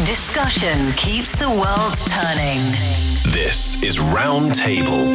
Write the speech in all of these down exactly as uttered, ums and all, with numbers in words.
Discussion keeps the world turning. This is Roundtable.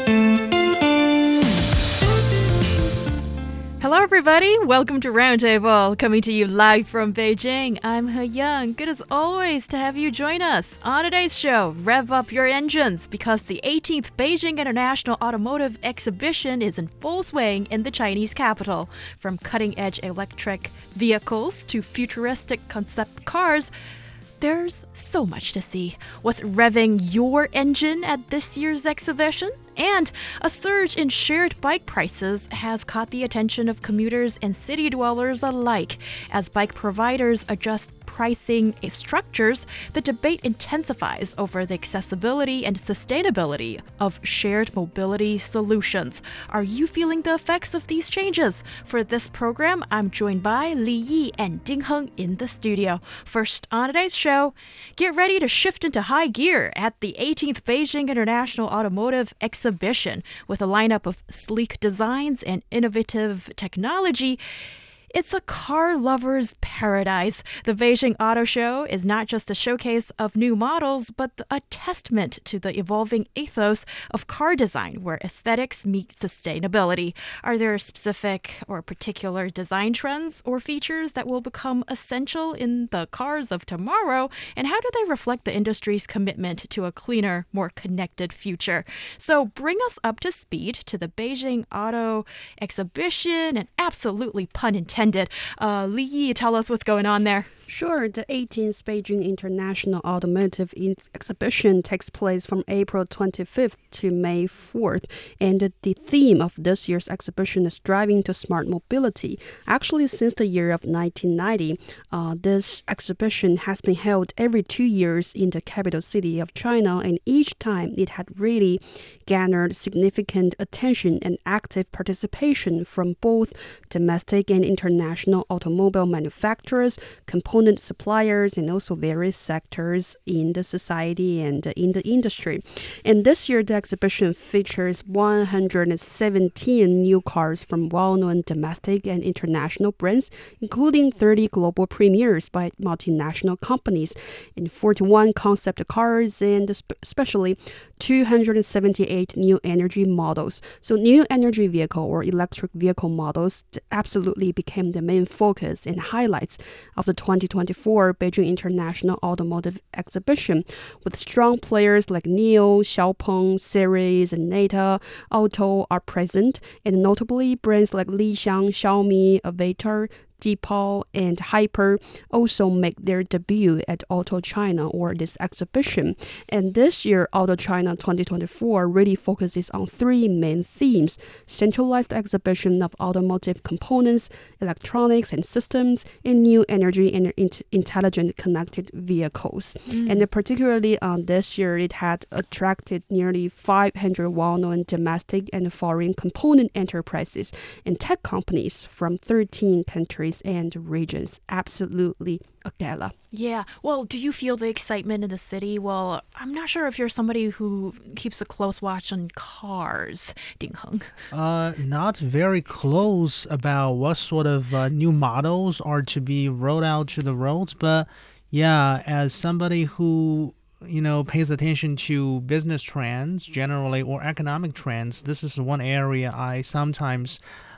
Hello, everybody. Welcome to Roundtable, coming to you live from Beijing. I'm He Young. Good as always to have you join us. On today's show, rev up your engines because the eighteenth Beijing International Automotive Exhibition is in full swing in the Chinese capital. From cutting-edge electric vehicles to futuristic concept cars, there's so much to see. What's revving your engine at this year's exhibition? And a surge in shared bike prices has caught the attention of commuters and city dwellers alike. As bike providers adjust pricing structures, the debate intensifies over the accessibility and sustainability of shared mobility solutions. Are you feeling the effects of these changes? For this program, I'm joined by Li Yi and Ding Heng in the studio. First on today's show, get ready to shift into high gear at the eighteenth Beijing International Automotive Exhibition. Exhibition with a lineup of sleek designs and innovative technology. It's a car lover's paradise. The Beijing Auto Show is not just a showcase of new models, but a testament to the evolving ethos of car design, where aesthetics meet sustainability. Are there specific or particular design trends or features that will become essential in the cars of tomorrow? And how do they reflect the industry's commitment to a cleaner, more connected future? So bring us up to speed to the Beijing Auto Exhibition, and absolutely pun intended. Uh, Li Yi, tell us what's going on there. Sure, the eighteenth Beijing International Automotive Exhibition takes place from April twenty-fifth to May fourth, and the theme of this year's exhibition is driving to smart mobility. Actually, since the year of nineteen ninety, uh, this exhibition has been held every two years in the capital city of China, and each time it had really garnered significant attention and active participation from both domestic and international automobile manufacturers, component suppliers, and also various sectors in the society and in the industry. And this year, the exhibition features one hundred seventeen new cars from well-known domestic and international brands, including thirty global premieres by multinational companies, and forty-one concept cars, and especially two hundred seventy-eight new energy models. So new energy vehicle or electric vehicle models absolutely became the main focus and highlights of the twenty twenty-four Beijing International Automotive Exhibition, with strong players like NIO, Xiaopeng, Seres, and Neta Auto are present, and notably brands like Lixiang, Xiaomi, Avatar, Deepal, and Hyper also make their debut at Auto China, or this exhibition. And this year, Auto China twenty twenty-four really focuses on three main themes: centralized exhibition of automotive components, electronics and systems, and new energy and in- intelligent connected vehicles. Mm. And particularly on this year, it had attracted nearly five hundred well-known domestic and foreign component enterprises and tech companies from thirteen countries and regions. Absolutely a gala. Yeah. Well, do you feel the excitement in the city? Well, I'm not sure if you're somebody who keeps a close watch on cars, Ding Heng. Uh, not very close about what sort of uh, new models are to be rolled out to the roads, but yeah, as somebody who you know, pays attention to business trends generally or economic trends, this is one area I sometimes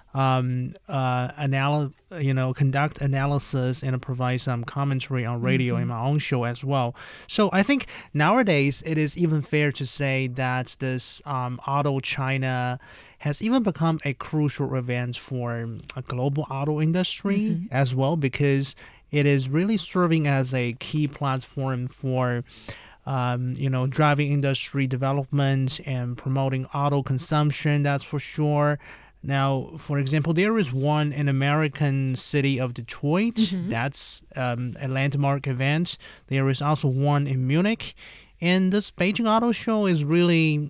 Um, uh, anal- you know, conduct analysis and provide some commentary on radio mm-hmm. in my own show as well. So I think nowadays it is even fair to say that this um, Auto China has even become a crucial event for a global auto industry mm-hmm. as well, because it is really serving as a key platform for Um, you know, driving industry development and promoting auto consumption, that's for sure. Now, for example, there is one in American city of Detroit. Mm-hmm. That's um, a landmark event. There is also one in Munich. And this Beijing Auto Show is really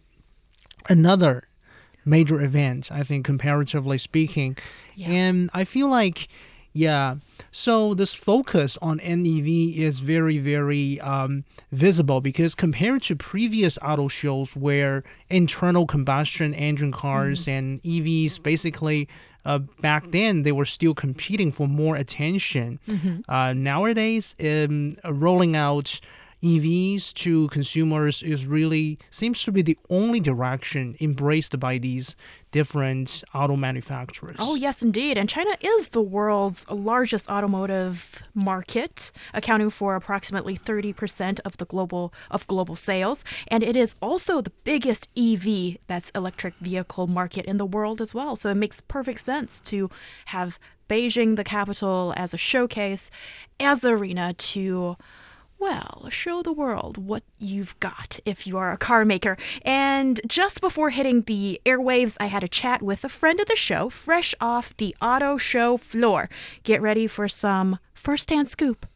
another major event, I think, comparatively speaking. Yeah. And I feel like, yeah, so this focus on N E V is very, very um, visible, because compared to previous auto shows where internal combustion engine cars mm-hmm. and E Vs basically uh, back then they were still competing for more attention. Mm-hmm. Uh, nowadays, um, rolling out E Vs to consumers is really seems to be the only direction embraced by these different auto manufacturers. Oh, yes, indeed. And China is the world's largest automotive market, accounting for approximately thirty percent of the global of global sales. And it is also the biggest E V, that's electric vehicle market in the world as well. So it makes perfect sense to have Beijing, the capital, as a showcase, as the arena to, well, show the world what you've got if you are a car maker. And just before hitting the airwaves, I had a chat with a friend of the show, fresh off the auto show floor. Get ready for some first-hand scoop.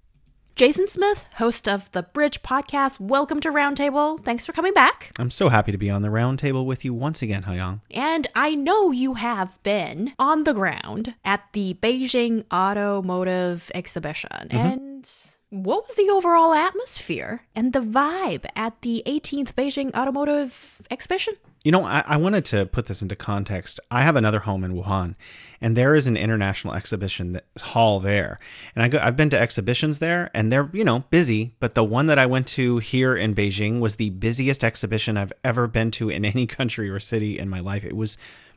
Jason Smith, host of the Bridge Podcast, welcome to Roundtable. Thanks for coming back. I'm so happy to be on the Roundtable with you once again, Haiyang. And I know you have been on the ground at the Beijing Automotive Exhibition. Mm-hmm. And what was the overall atmosphere and the vibe at the eighteenth Beijing Automotive Exhibition? You know, I, I wanted to put this into context. I have another home in Wuhan, and there is an international exhibition that, hall there. And I go, I've been to exhibitions there, and they're, you know, busy. But the one that I went to here in Beijing was the busiest exhibition I've ever been to in any country or city in my life. It was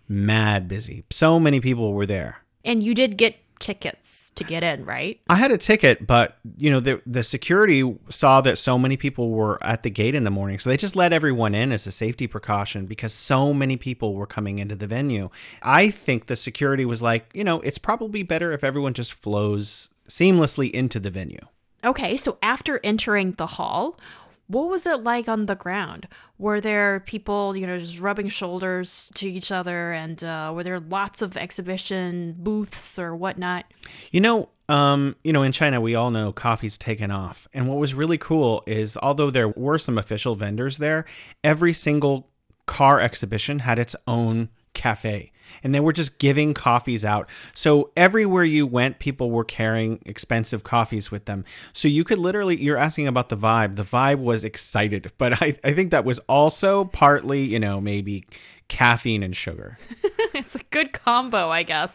mad busy. So many people were there. And you did get tickets to get in, right? I had a ticket, but you know, the the security saw that so many people were at the gate in the morning, so they just let everyone in as a safety precaution because so many people were coming into the venue. I think the security was like, you know, it's probably better if everyone just flows seamlessly into the venue. Okay, so after entering the hall, what was it like on the ground? Were there people, you know, just rubbing shoulders to each other, and uh, were there lots of exhibition booths or whatnot? You know, um, you know, in China, we all know coffee's taken off. And what was really cool is, although there were some official vendors there, every single car exhibition had its own cafe. And they were just giving coffees out. So everywhere you went, people were carrying expensive coffees with them. So you could literally, you're asking about the vibe. The vibe was excited. But I, I think that was also partly, you know, maybe caffeine and sugar. It's a good combo, I guess.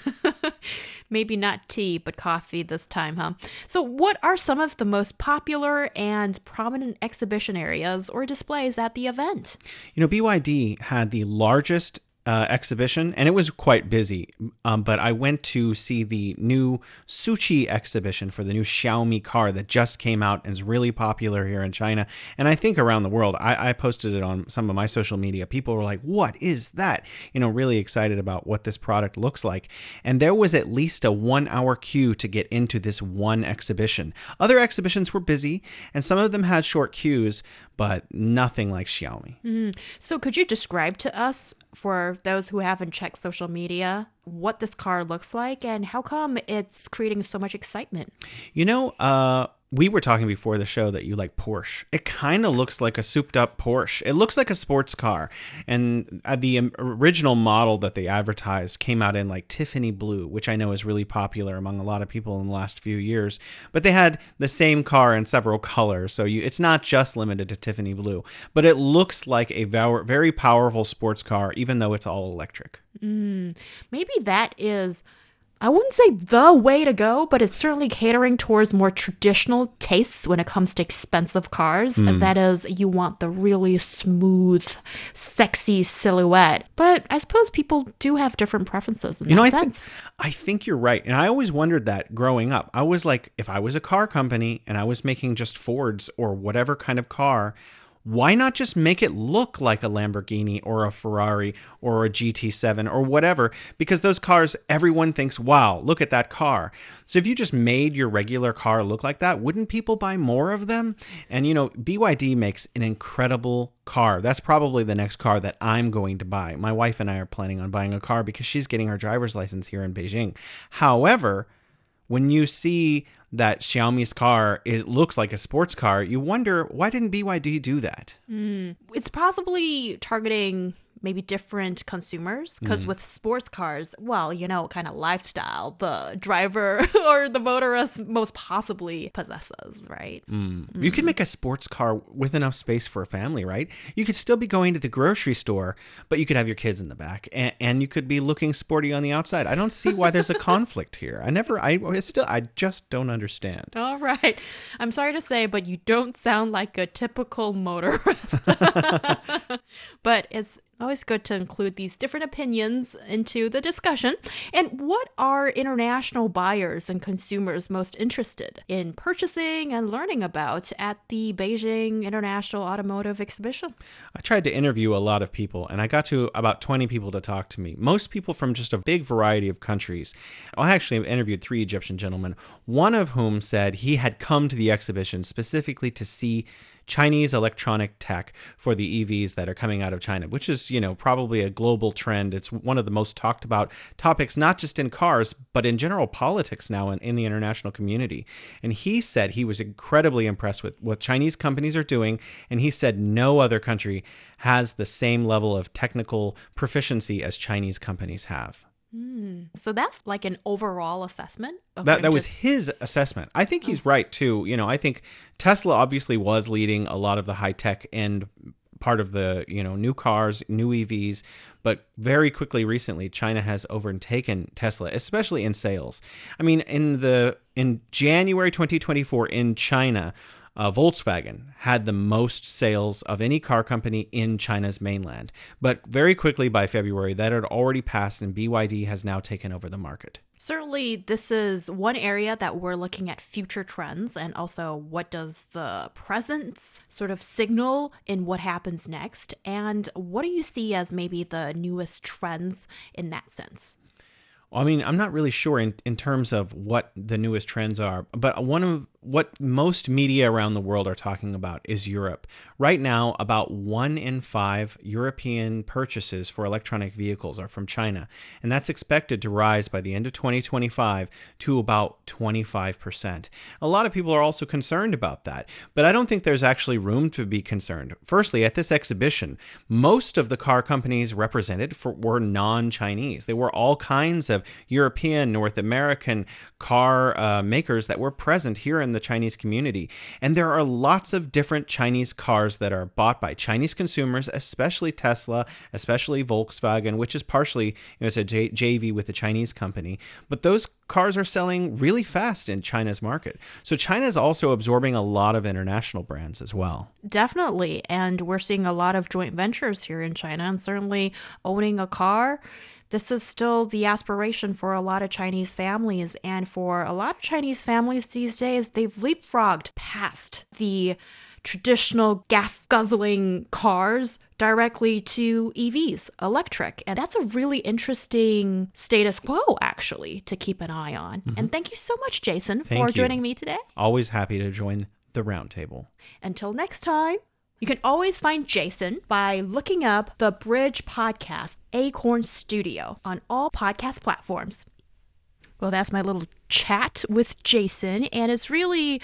Maybe not tea, but coffee this time, huh? So what are some of the most popular and prominent exhibition areas or displays at the event? You know, B Y D had the largest Uh, exhibition, and it was quite busy. Um, but I went to see the new Suchi exhibition for the new Xiaomi car that just came out and is really popular here in China, and I think around the world. I, I posted it on some of my social media. People were like, "What is that?" You know, really excited about what this product looks like. And there was at least a one-hour queue to get into this one exhibition. Other exhibitions were busy, and some of them had short queues, but nothing like Xiaomi. Mm. So could you describe to us, for those who haven't checked social media, what this car looks like and how come it's creating so much excitement? You know, uh, we were talking before the show that you like Porsche. It kind of looks like a souped up Porsche. It looks like a sports car. And uh, the original model that they advertised came out in like Tiffany blue, which I know is really popular among a lot of people in the last few years. But they had the same car in several colors. So you, it's not just limited to Tiffany blue. But it looks like a very powerful sports car, even though it's all electric. Mm, maybe that is, I wouldn't say the way to go, but it's certainly catering towards more traditional tastes when it comes to expensive cars. Mm. That is, you want the really smooth, sexy silhouette. But I suppose people do have different preferences in you that know, I sense. Th- I think you're right. And I always wondered that growing up. I was like, if I was a car company and I was making just Fords or whatever kind of car, why not just make it look like a Lamborghini or a Ferrari or a G T seven or whatever? Because those cars, everyone thinks, wow, look at that car. So if you just made your regular car look like that, wouldn't people buy more of them? And, you know, B Y D makes an incredible car. That's probably the next car that I'm going to buy. My wife and I are planning on buying a car because she's getting her driver's license here in Beijing. However, when you see that Xiaomi's car, it looks like a sports car, you wonder, why didn't B Y D do that? Mm. It's possibly targeting maybe different consumers. Because with sports cars, well, you know, kind of lifestyle the driver or the motorist most possibly possesses, right? Mm. You could make a sports car with enough space for a family, right? You could still be going to the grocery store, but you could have your kids in the back, and, and you could be looking sporty on the outside. I don't see why there's a conflict here. I never, I I still, I just don't understand. All right. I'm sorry to say, but you don't sound like a typical motorist. But it's always good to include these different opinions into the discussion. And what are international buyers and consumers most interested in purchasing and learning about at the Beijing International Automotive Exhibition? I tried to interview a lot of people, and I got to about twenty people to talk to me. Most people from just a big variety of countries. I actually interviewed three Egyptian gentlemen, one of whom said he had come to the exhibition specifically to see Chinese electronic tech for the E Vs that are coming out of China, which is, you know, probably a global trend. It's one of the most talked about topics, not just in cars, but in general politics now in, in the international community. And he said he was incredibly impressed with what Chinese companies are doing. And he said no other country has the same level of technical proficiency as Chinese companies have. Mm. So that's like an overall assessment? That that was his assessment. I think he's right, too. You know, I think Tesla obviously was leading a lot of the high-tech end part of the, you know, new cars, new E Vs. But very quickly recently, China has overtaken Tesla, especially in sales. I mean, in the in January twenty twenty-four in China, Uh, Volkswagen had the most sales of any car company in China's mainland. But very quickly by February, that had already passed, and B Y D has now taken over the market. Certainly, this is one area that we're looking at future trends, and also what does the present sort of signal in what happens next, and what do you see as maybe the newest trends in that sense? I mean, I'm not really sure in, in terms of what the newest trends are, but one of what most media around the world are talking about is Europe. Right now, about one in five European purchases for electronic vehicles are from China, and that's expected to rise by the end of twenty twenty-five to about twenty-five percent. A lot of people are also concerned about that, but I don't think there's actually room to be concerned. Firstly, at this exhibition, most of the car companies represented for, were non-Chinese. They were all kinds of European, North American car uh, makers that were present here in the Chinese community. And there are lots of different Chinese cars that are bought by Chinese consumers, especially Tesla, especially Volkswagen, which is partially, you know, it's a J- JV with a Chinese company. But those cars are selling really fast in China's market. So China is also absorbing a lot of international brands as well. Definitely. And we're seeing a lot of joint ventures here in China, and certainly owning a car. This is still the aspiration for a lot of Chinese families. And for a lot of Chinese families these days, they've leapfrogged past the traditional gas-guzzling cars directly to E Vs, electric. And that's a really interesting status quo, actually, to keep an eye on. Mm-hmm. And thank you so much, Jason, Thank for you. joining me today. Always happy to join the roundtable. Until next time. You can always find Jason by looking up the Bridge Podcast Acorn Studio on all podcast platforms. Well, that's my little chat with Jason, and it's really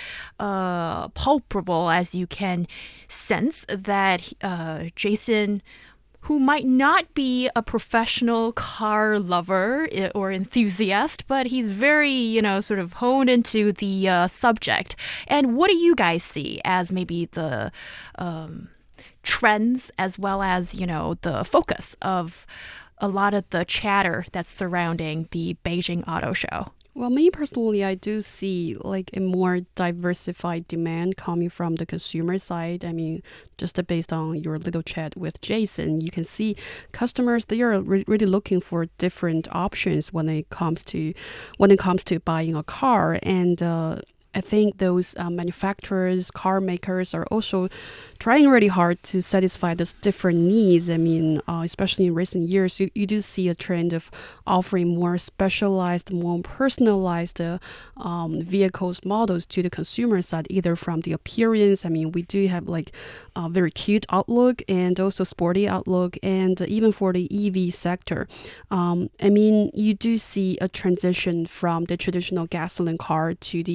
uh, palpable, as you can sense, that uh, Jason, who might not be a professional car lover or enthusiast, but he's very, you know, sort of honed into the uh, subject. And what do you guys see as maybe the um, trends, as well as, you know, the focus of a lot of the chatter that's surrounding the Beijing Auto Show? Well, me personally, I do see like a more diversified demand coming from the consumer side. I mean, just based on your little chat with Jason, you can see customers, they are re- really looking for different options when it comes to when it comes to buying a car. And uh, I think those uh, manufacturers, car makers are also trying really hard to satisfy these different needs. I mean, uh, especially in recent years, you, you do see a trend of offering more specialized, more personalized uh, um, vehicles, models to the consumer side, either from the appearance. I mean, we do have like a very cute outlook and also sporty outlook, and even for the E V sector. Um, I mean, you do see a transition from the traditional gasoline car to the E V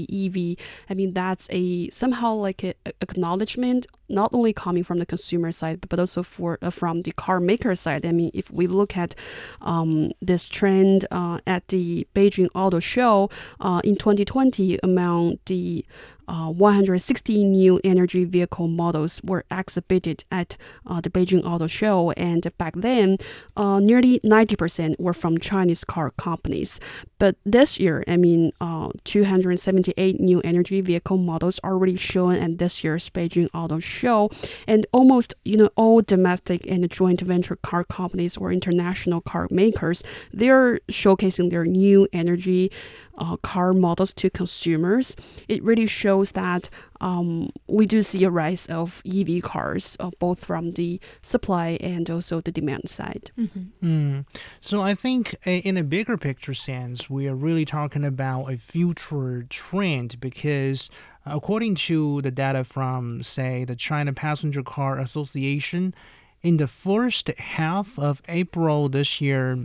twenty, I mean, that's a somehow like a, a acknowledgement, not only coming from the consumer side, but also for uh, from the car maker side. I mean, if we look at um, this trend uh, at the Beijing Auto Show uh, in twenty twenty, among the Uh, one hundred sixty new energy vehicle models were exhibited at uh, the Beijing Auto Show, and back then, uh, nearly ninety percent were from Chinese car companies. But this year, I mean, uh, two hundred seventy-eight new energy vehicle models are already shown at this year's Beijing Auto Show, and almost, you know, all domestic and joint venture car companies or international car makers, they're showcasing their new energy Uh, car models to consumers. It really shows that um, we do see a rise of E V cars, uh, both from the supply and also the demand side. Mm-hmm. Mm. So I think uh, in a bigger picture sense, we are really talking about a future trend because according to the data from, say, the China Passenger Car Association, in the first half of April this year,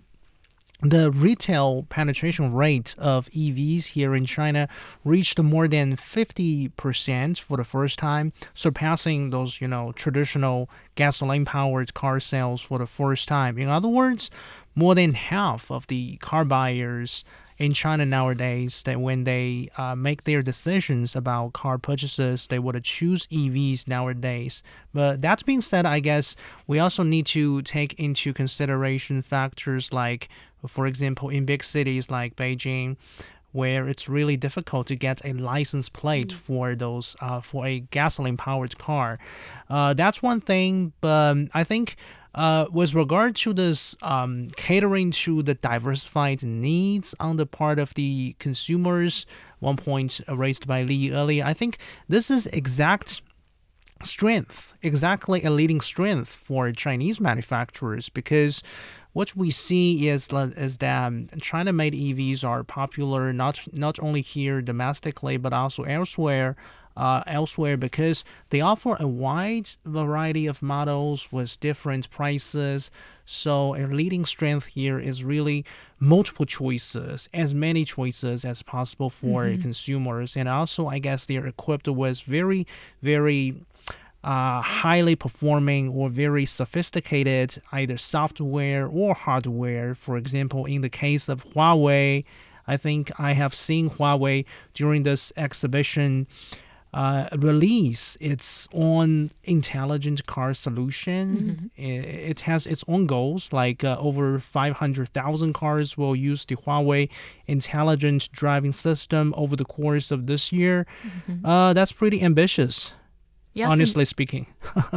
the retail penetration rate of E Vs here in China reached more than fifty percent for the first time, surpassing those, you know, traditional gasoline-powered car sales for the first time. In other words, more than half of the car buyers in China nowadays, that when they uh, make their decisions about car purchases, they would choose E Vs nowadays. But that being said, I guess we also need to take into consideration factors like, for example, in big cities like Beijing, where it's really difficult to get a license plate mm. for those uh, for a gasoline-powered car. Uh, that's one thing, but I think Uh, with regard to this um, catering to the diversified needs on the part of the consumers, one point raised by Lee earlier, I think this is exact strength, exactly a leading strength for Chinese manufacturers, because what we see is, is that China-made E Vs are popular not not only here domestically but also elsewhere. Uh, elsewhere because they offer a wide variety of models with different prices. So a leading strength here is really multiple choices, as many choices as possible for mm-hmm. consumers. And also, I guess they're equipped with very, very uh, highly performing or very sophisticated either software or hardware. For example, in the case of Huawei, I think I have seen Huawei during this exhibition Uh, release its own intelligent car solution. Mm-hmm. It, it has its own goals, like uh, over five hundred thousand cars will use the Huawei intelligent driving system over the course of this year. Mm-hmm. Uh, that's pretty ambitious, yes, honestly and- speaking.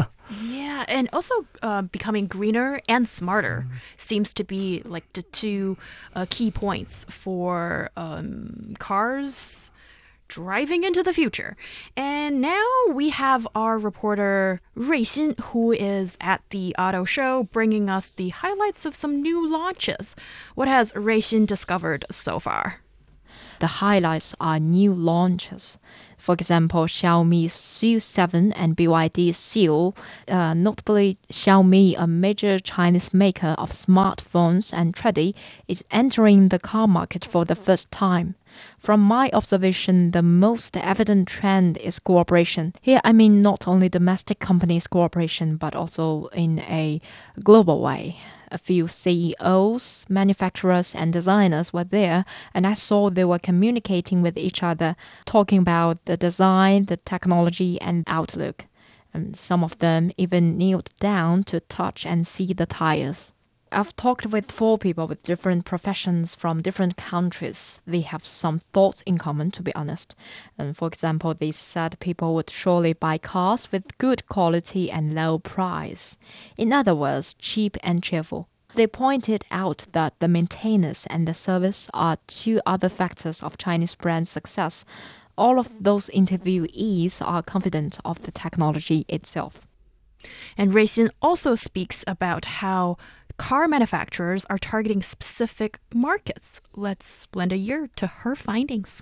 Yeah, and also uh, becoming greener and smarter mm. seems to be like the two uh, key points for um, cars driving into the future. And now we have our reporter Rui Xin, who is at the auto show, bringing us the highlights of some new launches. What has Rui Xin discovered so far? The highlights are new launches. For example, Xiaomi's Su seven and B Y D's Seal. Uh, notably, Xiaomi, a major Chinese maker of smartphones and trade, is entering the car market for the first time. From my observation, the most evident trend is cooperation. Here, I mean not only domestic companies' cooperation, but also in a global way. A few C E Os, manufacturers, and designers were there, and I saw they were communicating with each other, talking about the design, the technology, and outlook. And some of them even kneeled down to touch and see the tires. I've talked with four people with different professions from different countries. They have some thoughts in common, to be honest. And for example, they said people would surely buy cars with good quality and low price. In other words, cheap and cheerful. They pointed out that the maintenance and the service are two other factors of Chinese brand success. All of those interviewees are confident of the technology itself. And Rui Xin also speaks about how car manufacturers are targeting specific markets. Let's lend a ear to her findings.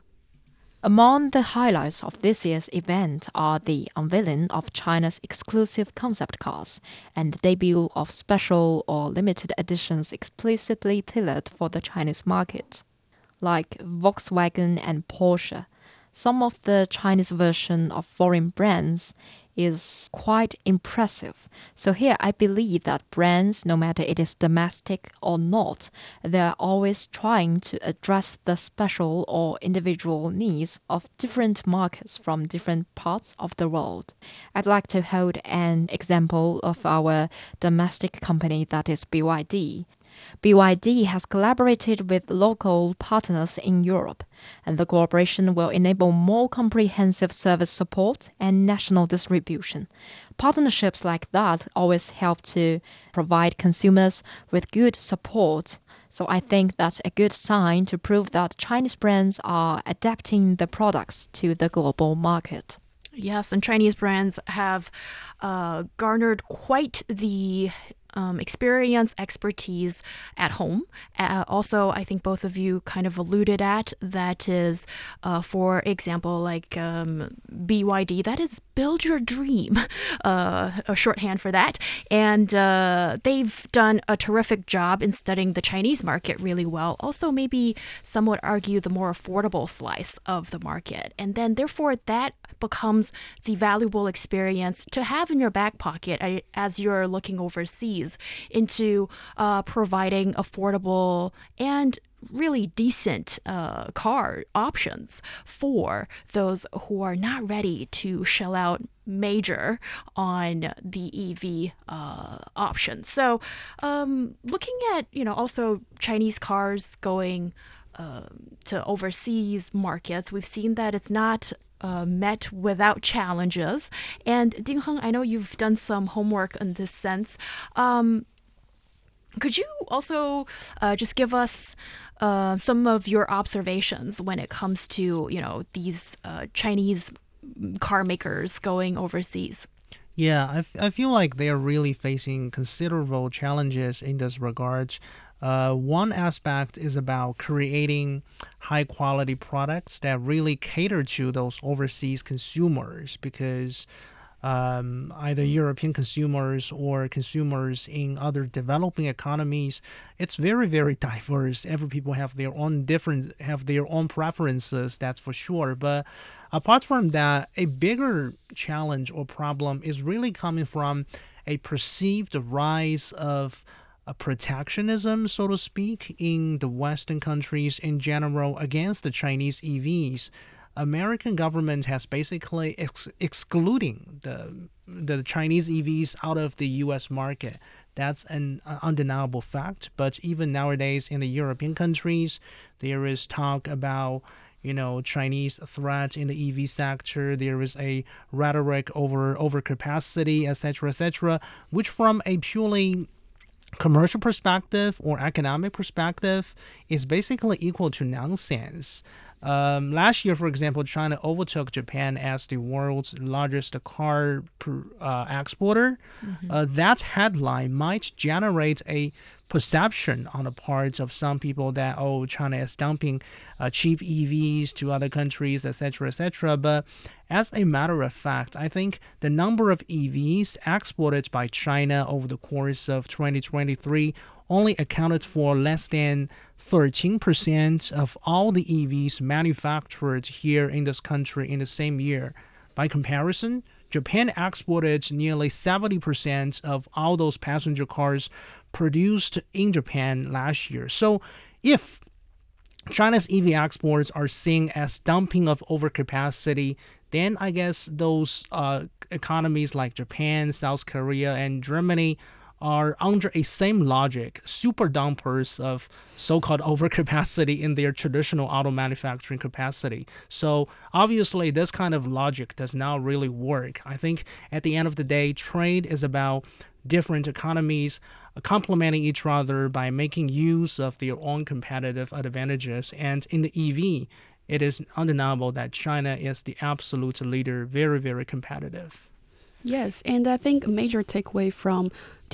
Among the highlights of this year's event are the unveiling of China's exclusive concept cars and the debut of special or limited editions explicitly tailored for the Chinese market. Like Volkswagen and Porsche, some of the Chinese version of foreign brands is quite impressive. So here I believe that brands, no matter it is domestic or not, they're always trying to address the special or individual needs of different markets from different parts of the world. I'd like to hold an example of our domestic company, that is B Y D. B Y D has collaborated with local partners in Europe, and the cooperation will enable more comprehensive service support and national distribution. Partnerships like that always help to provide consumers with good support. So I think that's a good sign to prove that Chinese brands are adapting the products to the global market. Yes, and Chinese brands have uh, garnered quite the um, experience, expertise at home. Uh, also, I think both of you kind of alluded at that is, uh, for example, like um, B Y D, that is build your dream, uh, a shorthand for that. And uh, they've done a terrific job in studying the Chinese market really well. Also, maybe some would argue the more affordable slice of the market. And then therefore that becomes the valuable experience to have in your back pocket as you're looking overseas into uh, providing affordable and really decent uh, car options for those who are not ready to shell out major on the E V uh, option. So um, looking at, you know, also Chinese cars going uh, to overseas markets, we've seen that it's not Uh, met without challenges. And Dingheng, I know you've done some homework in this sense. Um, could you also uh, just give us uh, some of your observations when it comes to, you know, these uh, Chinese car makers going overseas? Yeah, I, f- I feel like they are really facing considerable challenges in this regard. Uh, one aspect is about creating high quality products that really cater to those overseas consumers, because um, either European consumers or consumers in other developing economies, it's very, very diverse. Every people have their own different, have their own preferences, that's for sure. But apart from that, a bigger challenge or problem is really coming from a perceived rise of a protectionism, so to speak, in the Western countries in general against the Chinese E Vs. American government has basically ex- excluding the the Chinese E Vs out of the U S market. That's an uh, undeniable fact. But even nowadays in the European countries, there is talk about, you know, Chinese threat in the E V sector. There is a rhetoric over overcapacity, et cetera, et cetera, which from a purely commercial perspective or economic perspective is basically equal to nonsense. Um, last year, for example, China overtook Japan as the world's largest car per, uh, exporter. Mm-hmm. Uh, that headline might generate a perception on the part of some people that, oh, China is dumping uh, cheap E Vs to other countries, et cetera, et cetera. But as a matter of fact, I think the number of E Vs exported by China over the course of twenty twenty-three only accounted for less than thirteen percent of all the E Vs manufactured here in this country in the same year. By comparison, Japan exported nearly seventy percent of all those passenger cars produced in Japan last year. So if China's E V exports are seen as dumping of overcapacity, then I guess those uh, economies like Japan, South Korea, and Germany are under a same logic, super dumpers of so-called overcapacity in their traditional auto manufacturing capacity. So obviously this kind of logic does not really work. I think at the end of the day, trade is about different economies complementing each other by making use of their own competitive advantages. And in the E V, it is undeniable that China is the absolute leader, very, very competitive. Yes, and I think a major takeaway from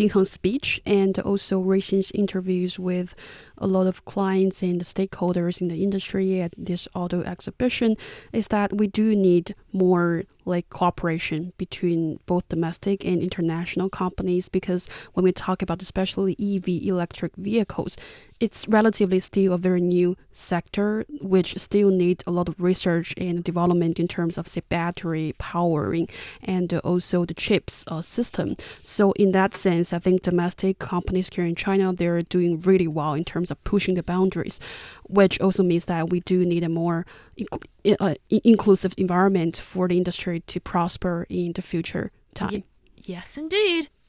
Dingheng's speech and also recent interviews with a lot of clients and stakeholders in the industry at this auto exhibition is that we do need more like cooperation between both domestic and international companies, because when we talk about especially E V electric vehicles, it's relatively still a very new sector which still needs a lot of research and development in terms of say battery powering and also the chips uh, system. So in that sense, I think domestic companies here in China, they're doing really well in terms of pushing the boundaries, which also means that we do need a more inc- uh, inclusive environment for the industry to prosper in the future time. Y- yes, indeed.